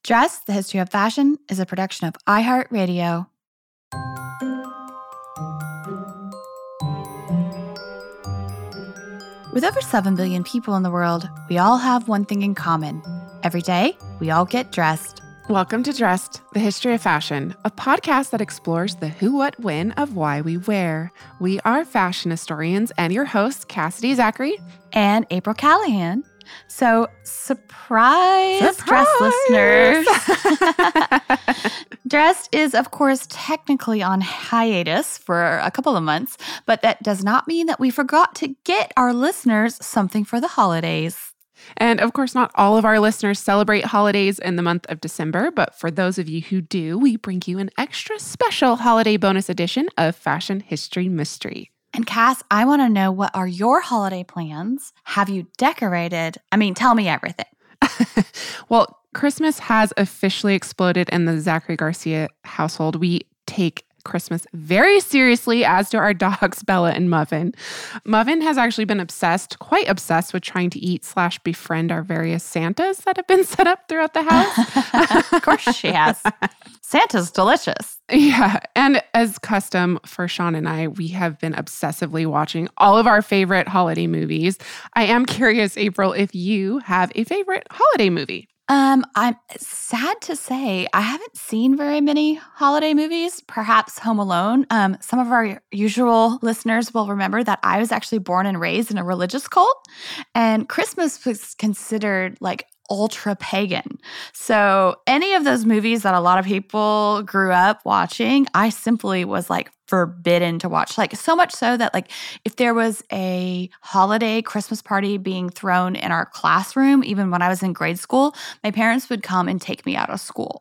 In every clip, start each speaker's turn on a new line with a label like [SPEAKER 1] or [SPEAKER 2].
[SPEAKER 1] Dressed, The History of Fashion is a production of iHeartRadio. With over 7 billion people in the world, we all have one thing in common. Every day, we all get dressed.
[SPEAKER 2] Welcome to Dressed, The History of Fashion, a podcast that explores the who, what, when of why we wear. We are fashion historians and your hosts, Cassidy Zachary
[SPEAKER 1] and April Callahan. So, surprise, Dressed listeners. Dressed is, of course, technically on hiatus for a couple of months, but that does not mean that we forgot to get our listeners something for the holidays.
[SPEAKER 2] And of course, not all of our listeners celebrate holidays in the month of December, but for those of you who do, we bring you an extra special holiday bonus edition of Fashion History Mystery.
[SPEAKER 1] And Cass, I want to know, what are your holiday plans? Have you decorated? Tell me everything.
[SPEAKER 2] Well, Christmas has officially exploded in the Zachary Garcia household. We take Christmas very seriously, as do our dogs, Bella and Muffin. Muffin has actually been quite obsessed with trying to eat/befriend our various Santas that have been set up throughout the house.
[SPEAKER 1] Of course she has. Santa's delicious.
[SPEAKER 2] Yeah. And as custom for Sean and I, we have been obsessively watching all of our favorite holiday movies. I am curious, April, if you have a favorite holiday movie.
[SPEAKER 1] I'm sad to say I haven't seen very many holiday movies, perhaps Home Alone. Some of our usual listeners will remember that I was actually born and raised in a religious cult, and Christmas was considered like ultra pagan. So any of those movies that a lot of people grew up watching, I simply was like forbidden to watch. Like so much so that like if there was a holiday Christmas party being thrown in our classroom, even when I was in grade school, my parents would come and take me out of school.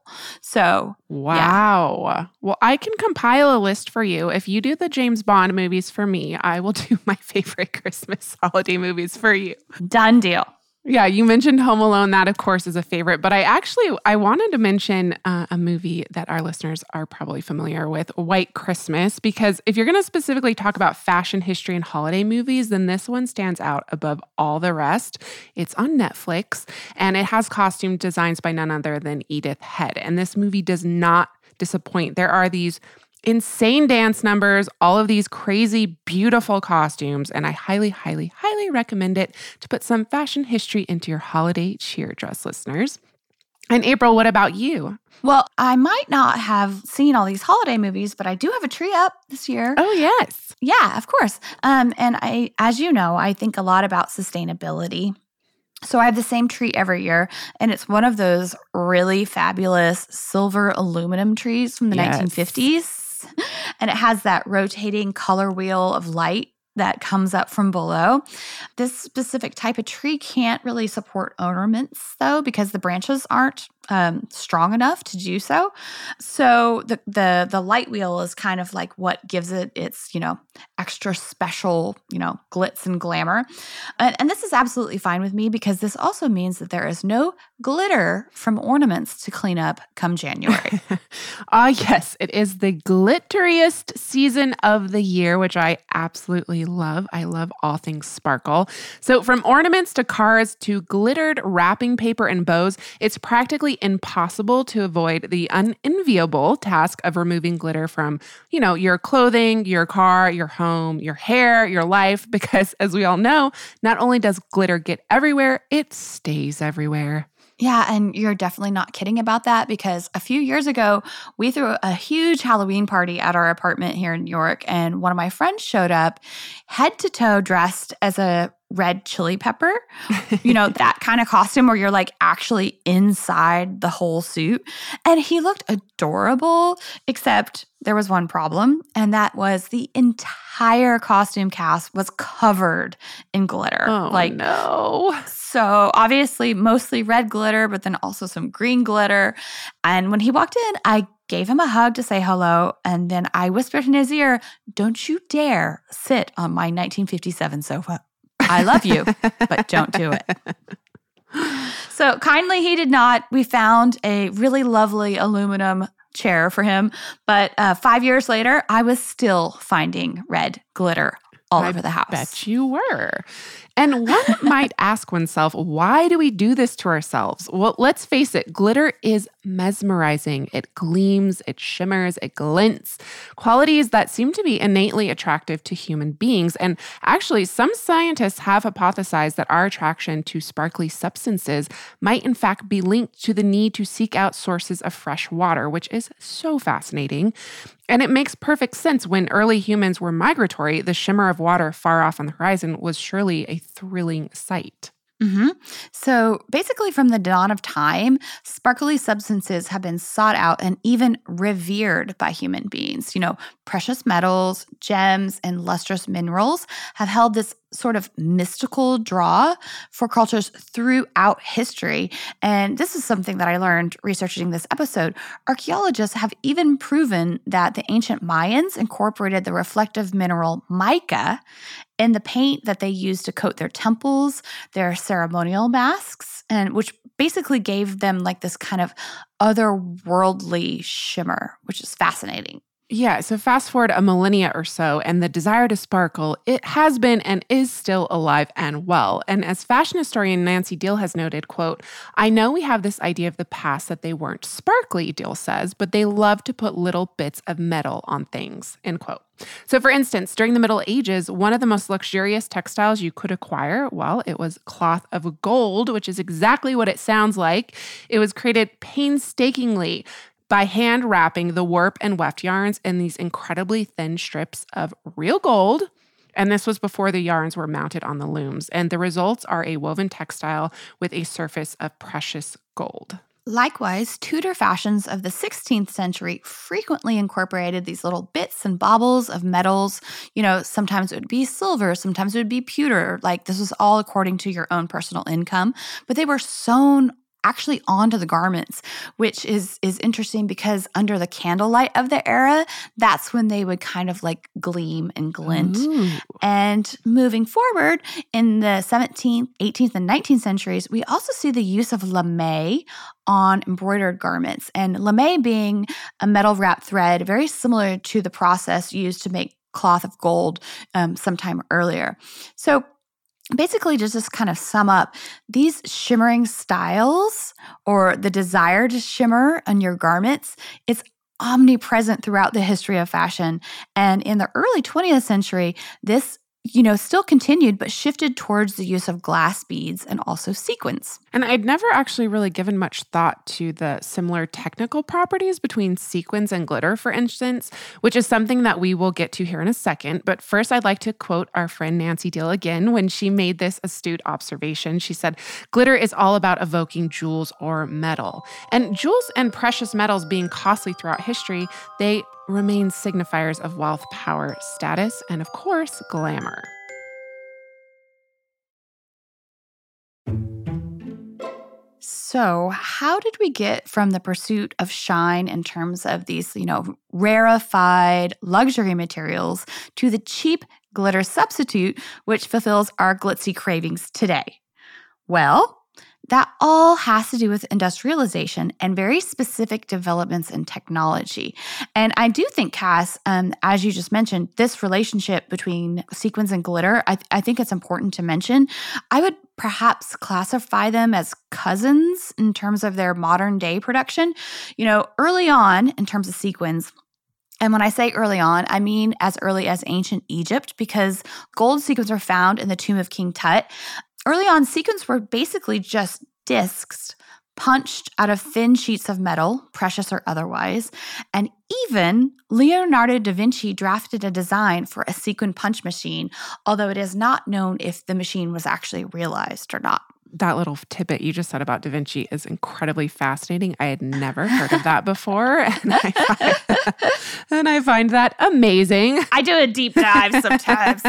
[SPEAKER 1] So
[SPEAKER 2] wow.
[SPEAKER 1] Yeah.
[SPEAKER 2] Well, I can compile a list for you. If you do the James Bond movies for me, I will do my favorite Christmas holiday movies for you.
[SPEAKER 1] Done deal.
[SPEAKER 2] Yeah, you mentioned Home Alone. That, of course, is a favorite. But I wanted to mention a movie that our listeners are probably familiar with, White Christmas, because if you're going to specifically talk about fashion history and holiday movies, then this one stands out above all the rest. It's on Netflix, and it has costume designs by none other than Edith Head. And this movie does not disappoint. There are these insane dance numbers, all of these crazy, beautiful costumes, and I highly, highly, highly recommend it to put some fashion history into your holiday cheer dress, listeners. And April, what about you?
[SPEAKER 1] Well, I might not have seen all these holiday movies, but I do have a tree up this year.
[SPEAKER 2] Oh, yes.
[SPEAKER 1] Yeah, of course. And I, as you know, I think a lot about sustainability. So I have the same tree every year, and it's one of those really fabulous silver aluminum trees from the 1950s. And it has that rotating color wheel of light that comes up from below. This specific type of tree can't really support ornaments, though, because the branches aren't strong enough to do so. So the light wheel is kind of like what gives it its, extra special, glitz and glamour. And this is absolutely fine with me because this also means that there is no glitter from ornaments to clean up come January.
[SPEAKER 2] Yes, it is the glitteriest season of the year, which I absolutely love. I love all things sparkle. So from ornaments to cards to glittered wrapping paper and bows, it's practically impossible to avoid the unenviable task of removing glitter from, your clothing, your car, your home, your hair, your life, because as we all know, not only does glitter get everywhere, it stays everywhere.
[SPEAKER 1] Yeah, and you're definitely not kidding about that because a few years ago, we threw a huge Halloween party at our apartment here in New York, and one of my friends showed up head to toe dressed as a red chili pepper, that kind of costume where you're like actually inside the whole suit. And he looked adorable, except there was one problem, and that was the entire costume cast was covered in glitter.
[SPEAKER 2] Oh, no.
[SPEAKER 1] So obviously mostly red glitter, but then also some green glitter. And when he walked in, I gave him a hug to say hello, and then I whispered in his ear, "Don't you dare sit on my 1957 sofa. I love you, but don't do it." So kindly he did not. We found a really lovely aluminum chair for him. But 5 years later, I was still finding red glitter all over the house.
[SPEAKER 2] Bet you were. And one might ask oneself, why do we do this to ourselves? Well, let's face it, glitter is mesmerizing. It gleams, it shimmers, it glints, qualities that seem to be innately attractive to human beings. And actually, some scientists have hypothesized that our attraction to sparkly substances might in fact be linked to the need to seek out sources of fresh water, which is so fascinating. And it makes perfect sense. When early humans were migratory, the shimmer of water far off on the horizon was surely a thrilling sight.
[SPEAKER 1] Mm-hmm. So basically, from the dawn of time, sparkly substances have been sought out and even revered by human beings. Precious metals, gems, and lustrous minerals have held this sort of mystical draw for cultures throughout history. And this is something that I learned researching this episode. Archaeologists have even proven that the ancient Mayans incorporated the reflective mineral mica in the paint that they used to coat their temples, their ceremonial masks, and which basically gave them like this kind of otherworldly shimmer, which is fascinating.
[SPEAKER 2] Yeah, so fast forward a millennia or so, and the desire to sparkle, it has been and is still alive and well. And as fashion historian Nancy Deal has noted, quote, "I know we have this idea of the past that they weren't sparkly," Deal says, "but they love to put little bits of metal on things," end quote. So for instance, during the Middle Ages, one of the most luxurious textiles you could acquire, well, it was cloth of gold, which is exactly what it sounds like. It was created painstakingly by hand wrapping the warp and weft yarns in these incredibly thin strips of real gold. And this was before the yarns were mounted on the looms. And the results are a woven textile with a surface of precious gold.
[SPEAKER 1] Likewise, Tudor fashions of the 16th century frequently incorporated these little bits and baubles of metals. Sometimes it would be silver, sometimes it would be pewter. Like this was all according to your own personal income. But they were sewn actually onto the garments, which is interesting because under the candlelight of the era, that's when they would kind of like gleam and glint.
[SPEAKER 2] Ooh.
[SPEAKER 1] And moving forward in the 17th, 18th, and 19th centuries, we also see the use of lamé on embroidered garments. And lamé being a metal wrapped thread, very similar to the process used to make cloth of gold sometime earlier. So basically, just kind of sum up, these shimmering styles or the desire to shimmer on your garments, it's omnipresent throughout the history of fashion. And in the early 20th century, this still continued, but shifted towards the use of glass beads and also sequins.
[SPEAKER 2] And I'd never actually really given much thought to the similar technical properties between sequins and glitter, for instance, which is something that we will get to here in a second. But first, I'd like to quote our friend Nancy Deal again when she made this astute observation. She said, "Glitter is all about evoking jewels or metal." And jewels and precious metals being costly throughout history, they remain signifiers of wealth, power, status, and of course, glamour.
[SPEAKER 1] So, how did we get from the pursuit of shine in terms of these, rarefied luxury materials to the cheap glitter substitute, which fulfills our glitzy cravings today? Well, that all has to do with industrialization and very specific developments in technology. And I do think, Cass, as you just mentioned, this relationship between sequins and glitter, I think it's important to mention. I would perhaps classify them as cousins in terms of their modern day production. Early on, in terms of sequins, and when I say early on, I mean as early as ancient Egypt, because gold sequins were found in the tomb of King Tut. Early on, sequins were basically just discs punched out of thin sheets of metal, precious or otherwise. And even Leonardo da Vinci drafted a design for a sequin punch machine, although it is not known if the machine was actually realized or not.
[SPEAKER 2] That little tidbit you just said about Da Vinci is incredibly fascinating. I had never heard of that before, and I find that amazing.
[SPEAKER 1] I do a deep dive sometimes.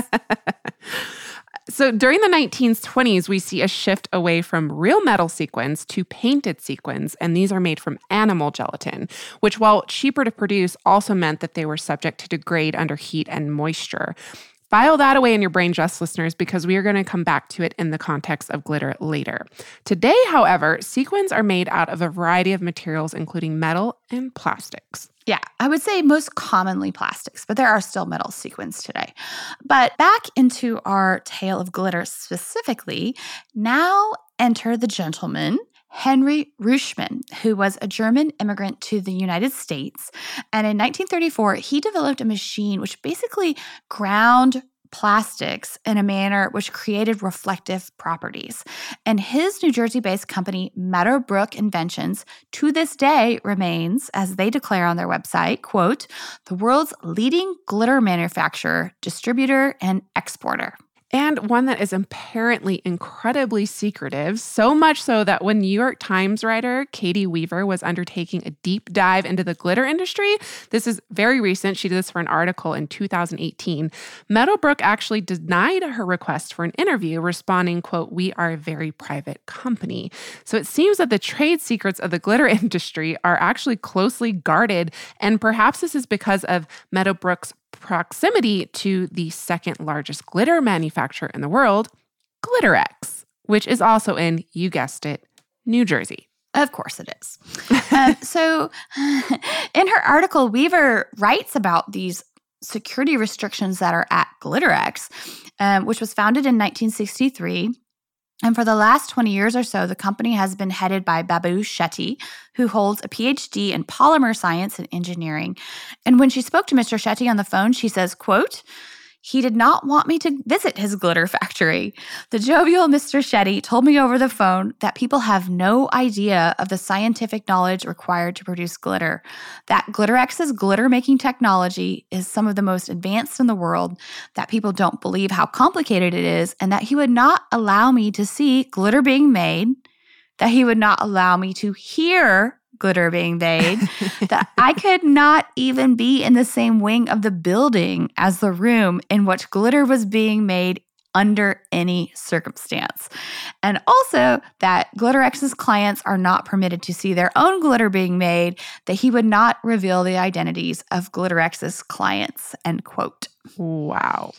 [SPEAKER 2] So during the 1920s, we see a shift away from real metal sequins to painted sequins, and these are made from animal gelatin, which, while cheaper to produce, also meant that they were subject to degrade under heat and moisture. File that away in your brain, just listeners, because we are going to come back to it in the context of glitter later. Today, however, sequins are made out of a variety of materials, including metal and plastics.
[SPEAKER 1] Yeah, I would say most commonly plastics, but there are still metal sequins today. But back into our tale of glitter specifically, now enter the gentleman, Henry Reuschmann, who was a German immigrant to the United States. And in 1934, he developed a machine which basically ground plastics in a manner which created reflective properties. And his New Jersey-based company, Meadowbrook Inventions, to this day remains, as they declare on their website, quote, the world's leading glitter manufacturer, distributor, and exporter.
[SPEAKER 2] And one that is apparently incredibly secretive, so much so that when New York Times writer Katie Weaver was undertaking a deep dive into the glitter industry, this is very recent, she did this for an article in 2018, Meadowbrook actually denied her request for an interview, responding, quote, we are a very private company. So it seems that the trade secrets of the glitter industry are actually closely guarded, and perhaps this is because of Meadowbrook's proximity to the second largest glitter manufacturer in the world, GlitterX, which is also in, you guessed it, New Jersey.
[SPEAKER 1] Of course it is. So in her article, Weaver writes about these security restrictions that are at GlitterX, which was founded in 1963. And for the last 20 years or so, the company has been headed by Babu Shetty, who holds a PhD in polymer science and engineering. And when she spoke to Mr. Shetty on the phone, she says, quote, he did not want me to visit his glitter factory. The jovial Mr. Shetty told me over the phone that people have no idea of the scientific knowledge required to produce glitter, that GlitterX's glitter-making technology is some of the most advanced in the world, that people don't believe how complicated it is, and that he would not allow me to see glitter being made, that he would not allow me to hear glitter being made, that I could not even be in the same wing of the building as the room in which glitter was being made under any circumstance. And also that GlitterX's clients are not permitted to see their own glitter being made, that he would not reveal the identities of GlitterX's clients, end quote.
[SPEAKER 2] Wow.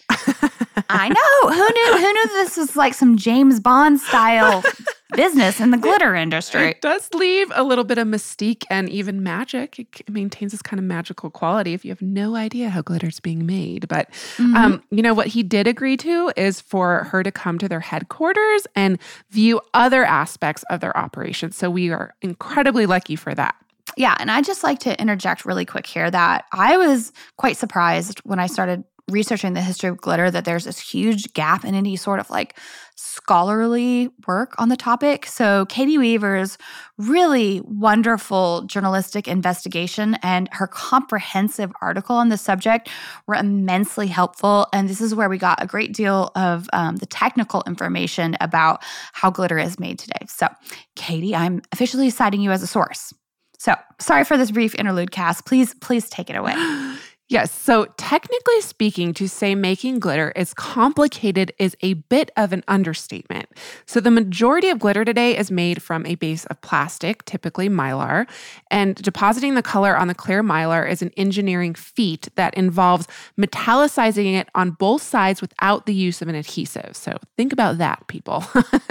[SPEAKER 1] I know. Who knew this was like some James Bond style business in the glitter industry?
[SPEAKER 2] It does leave a little bit of mystique and even magic. It maintains this kind of magical quality if you have no idea how glitter's being made. But, what he did agree to is for her to come to their headquarters and view other aspects of their operations. So we are incredibly lucky for that.
[SPEAKER 1] Yeah, and I'd just like to interject really quick here that I was quite surprised when I started researching the history of glitter that there's this huge gap in any sort of like scholarly work on the topic. So Katie Weaver's really wonderful journalistic investigation and her comprehensive article on the subject were immensely helpful. And this is where we got a great deal of the technical information about how glitter is made today. So Katie, I'm officially citing you as a source. So sorry for this brief interlude, Cass. Please take it away.
[SPEAKER 2] Yes. So technically speaking, to say making glitter is complicated is a bit of an understatement. So the majority of glitter today is made from a base of plastic, typically mylar, and depositing the color on the clear mylar is an engineering feat that involves metallicizing it on both sides without the use of an adhesive. So think about that, people.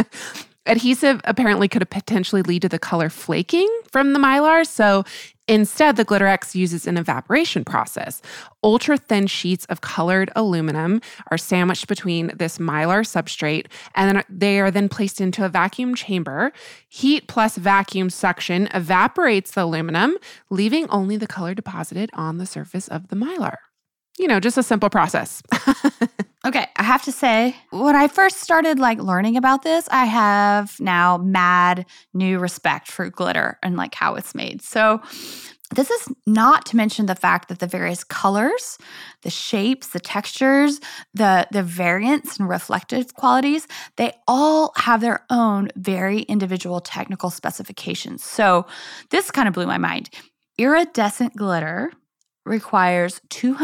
[SPEAKER 2] Adhesive apparently could potentially lead to the color flaking from the mylar, so instead, the GlitterX uses an evaporation process. Ultra-thin sheets of colored aluminum are sandwiched between this mylar substrate, and then they are then placed into a vacuum chamber. Heat plus vacuum suction evaporates the aluminum, leaving only the color deposited on the surface of the mylar. Just a simple process.
[SPEAKER 1] Okay, I have to say, when I first started learning about this, I have now mad new respect for glitter and how it's made. So this is not to mention the fact that the various colors, the shapes, the textures, the variants and reflective qualities, they all have their own very individual technical specifications. So this kind of blew my mind. Iridescent glitter requires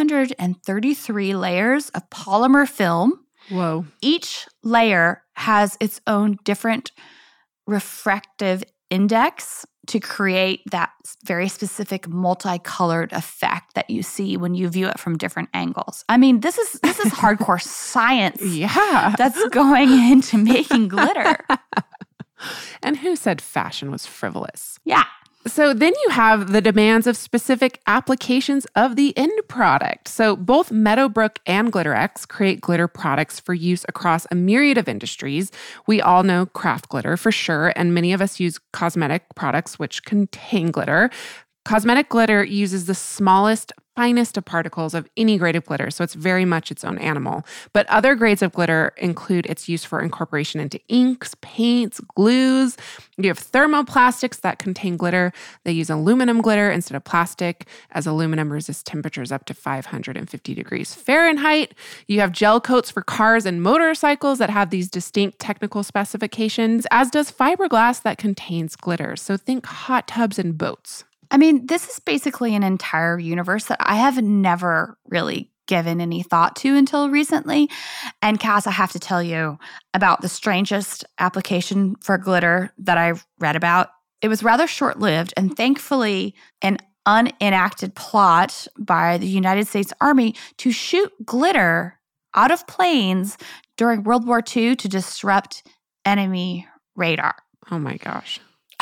[SPEAKER 1] 233 layers of polymer film.
[SPEAKER 2] Whoa.
[SPEAKER 1] Each layer has its own different refractive index to create that very specific multicolored effect that you see when you view it from different angles. I mean, this is hardcore science.
[SPEAKER 2] Yeah.
[SPEAKER 1] That's going into making glitter.
[SPEAKER 2] And who said fashion was frivolous?
[SPEAKER 1] Yeah.
[SPEAKER 2] So then you have the demands of specific applications of the end product. So both Meadowbrook and GlitterX create glitter products for use across a myriad of industries. We all know craft glitter for sure, and many of us use cosmetic products which contain glitter. Cosmetic glitter uses the smallest, finest of particles of any grade of glitter, so it's very much its own animal. But other grades of glitter include its use for incorporation into inks, paints, glues. You have thermoplastics that contain glitter. They use aluminum glitter instead of plastic, as aluminum resists temperatures up to 550 degrees Fahrenheit. You have gel coats for cars and motorcycles that have these distinct technical specifications, as does fiberglass that contains glitter. So think hot tubs and boats.
[SPEAKER 1] I mean, this is basically an entire universe that I have never really given any thought to until recently. And Cass, I have to tell you about the strangest application for glitter that I read about. It was rather short-lived, and thankfully an unenacted plot by the United States Army to shoot glitter out of planes during World War II to disrupt enemy radar.
[SPEAKER 2] Oh my gosh.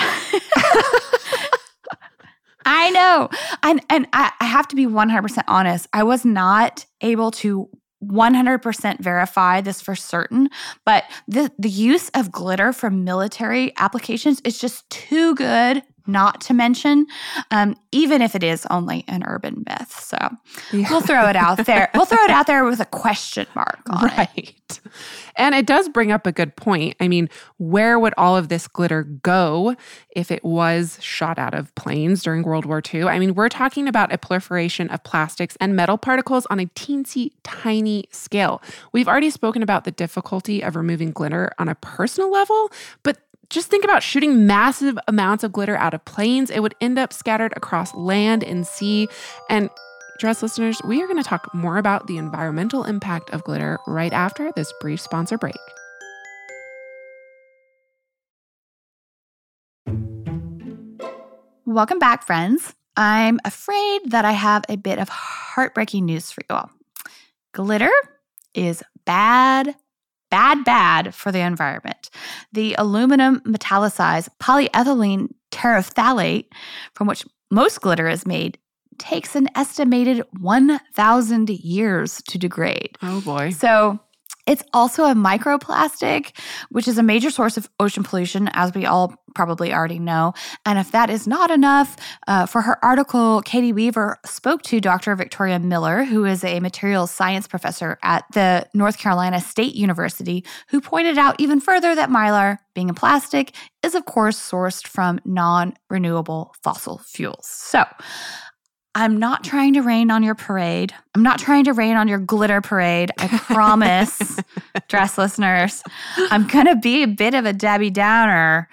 [SPEAKER 1] I know. And I have to be 100% honest. I was not able to 100% verify this for certain, but the use of glitter for military applications is just too good not to mention, even if it is only an urban myth. So We'll throw it out there. We'll throw it out there with a question mark on it.
[SPEAKER 2] Right. And it does bring up a good point. I mean, where would all of this glitter go if it was shot out of planes during World War II? I mean, we're talking about a proliferation of plastics and metal particles on a teensy tiny scale. We've already spoken about the difficulty of removing glitter on a personal level, but just think about shooting massive amounts of glitter out of planes. It would end up scattered across land and sea. And Dress listeners, we are going to talk more about the environmental impact of glitter right after this brief sponsor break.
[SPEAKER 1] Welcome back, friends. I'm afraid that I have a bit of heartbreaking news for you all. Glitter is bad for the environment. The aluminum metallicized polyethylene terephthalate, from which most glitter is made, takes an estimated 1,000 years to degrade.
[SPEAKER 2] Oh boy.
[SPEAKER 1] So it's also a microplastic, which is a major source of ocean pollution, as we all probably already know. And if that is not enough, for her article, Katie Weaver spoke to Dr. Victoria Miller, who is a materials science professor at the North Carolina State University, who pointed out even further that Mylar, being a plastic, is of course sourced from non-renewable fossil fuels. So I'm not trying to rain on your parade. I'm not trying to rain on your glitter parade. I promise, Dress listeners. I'm going to be a bit of a Debbie Downer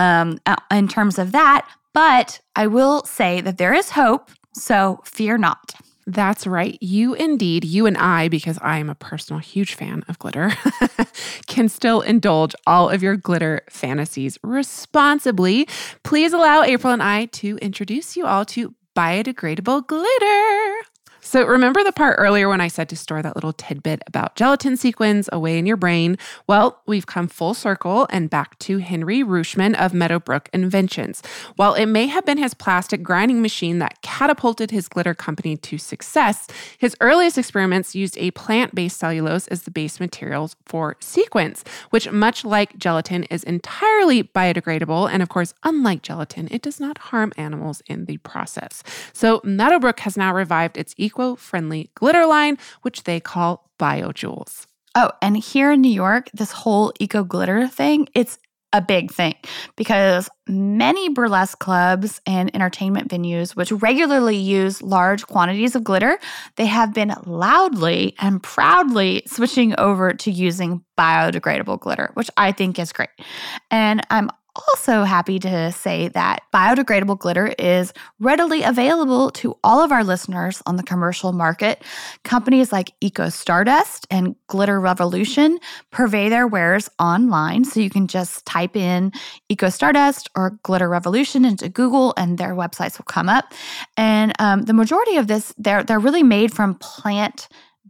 [SPEAKER 1] in terms of that, but I will say that there is hope, so fear not.
[SPEAKER 2] That's right. You and I, because I am a personal huge fan of glitter, can still indulge all of your glitter fantasies responsibly. Please allow April and I to introduce you all to biodegradable glitter. So remember the part earlier when I said to store that little tidbit about gelatin sequins away in your brain? Well, we've come full circle and back to Henry Reuschmann of Meadowbrook Inventions. While it may have been his plastic grinding machine that catapulted his glitter company to success, his earliest experiments used a plant-based cellulose as the base materials for sequins, which, much like gelatin, is entirely biodegradable. And of course, unlike gelatin, it does not harm animals in the process. So Meadowbrook has now revived its eco-friendly glitter line, which they call BioJewels.
[SPEAKER 1] Oh, and here in New York, this whole eco-glitter thing, it's a big thing because many burlesque clubs and entertainment venues, which regularly use large quantities of glitter, they have been loudly and proudly switching over to using biodegradable glitter, which I think is great. And I'm also happy to say that biodegradable glitter is readily available to all of our listeners on the commercial market. Companies like Eco Stardust and Glitter Revolution purvey their wares online, so you can just type in Eco Stardust or Glitter Revolution into Google and their websites will come up. And the majority of this, they're really made from plant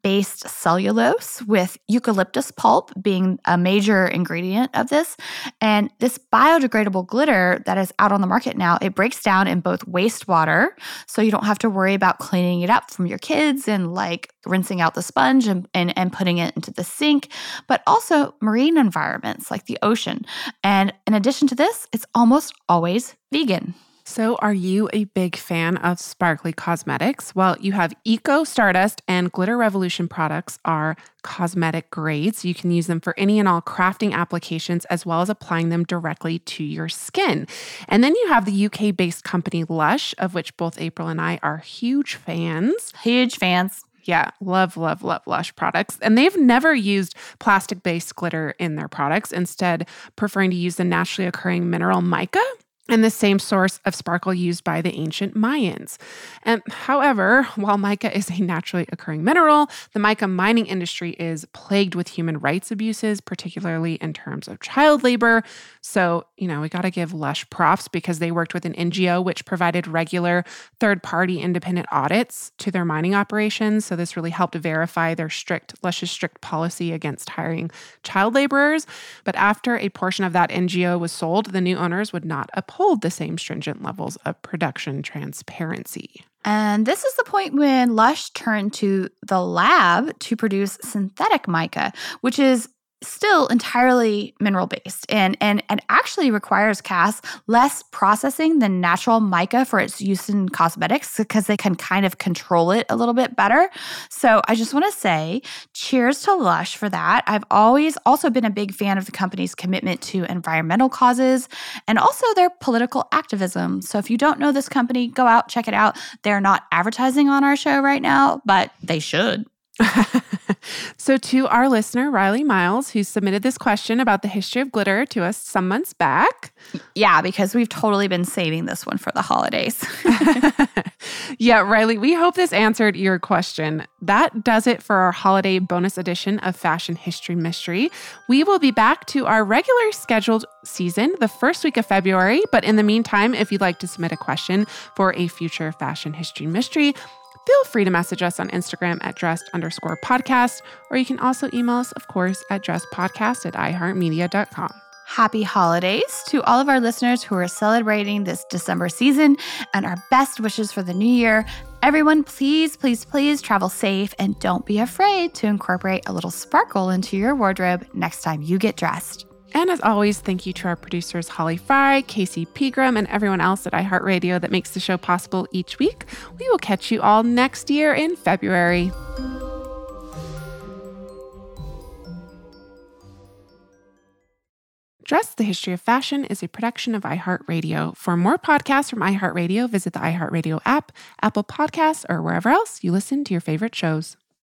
[SPEAKER 1] plant-based cellulose with eucalyptus pulp being a major ingredient of this. And this biodegradable glitter that is out on the market now, it breaks down in both wastewater, so you don't have to worry about cleaning it up from your kids and like rinsing out the sponge and putting it into the sink, but also marine environments like the ocean. And in addition to this, it's almost always vegan.
[SPEAKER 2] So are you a big fan of sparkly cosmetics? Well, you have Eco Stardust and Glitter Revolution products are cosmetic grades. You can use them for any and all crafting applications as well as applying them directly to your skin. And then you have the UK-based company Lush, of which both April and I are huge fans.
[SPEAKER 1] Huge fans.
[SPEAKER 2] Yeah, love Lush products. And they've never used plastic-based glitter in their products, instead preferring to use the naturally occurring mineral mica and the same source of sparkle used by the ancient Mayans. And however, while mica is a naturally occurring mineral, the mica mining industry is plagued with human rights abuses, particularly in terms of child labor. So, we got to give Lush props because they worked with an NGO which provided regular third-party independent audits to their mining operations. So this really helped verify Lush's strict policy against hiring child laborers. But after a portion of that NGO was sold, the new owners would not uphold the same stringent levels of production transparency.
[SPEAKER 1] And this is the point when Lush turned to the lab to produce synthetic mica, which is still entirely mineral-based and actually requires, Cass, less processing than natural mica for its use in cosmetics because they can kind of control it a little bit better. So I just want to say cheers to Lush for that. I've always also been a big fan of the company's commitment to environmental causes and also their political activism. So if you don't know this company, go out, check it out. They're not advertising on our show right now, but they should.
[SPEAKER 2] So to our listener, Riley Miles, who submitted this question about the history of glitter to us some months back.
[SPEAKER 1] Yeah, because we've totally been saving this one for the holidays.
[SPEAKER 2] Yeah, Riley, we hope this answered your question. That does it for our holiday bonus edition of Fashion History Mystery. We will be back to our regular scheduled season the first week of February. But in the meantime, if you'd like to submit a question for a future Fashion History Mystery, feel free to message us on Instagram at dressed_podcast, or you can also email us, of course, at dressedpodcast@iheartmedia.com.
[SPEAKER 1] Happy holidays to all of our listeners who are celebrating this December season, and our best wishes for the new year. Everyone, please, please, please travel safe and don't be afraid to incorporate a little sparkle into your wardrobe next time you get dressed.
[SPEAKER 2] And as always, thank you to our producers, Holly Fry, Casey Pegram, and everyone else at iHeartRadio that makes the show possible each week. We will catch you all next year in February. Dress, the History of Fashion is a production of iHeartRadio. For more podcasts from iHeartRadio, visit the iHeartRadio app, Apple Podcasts, or wherever else you listen to your favorite shows.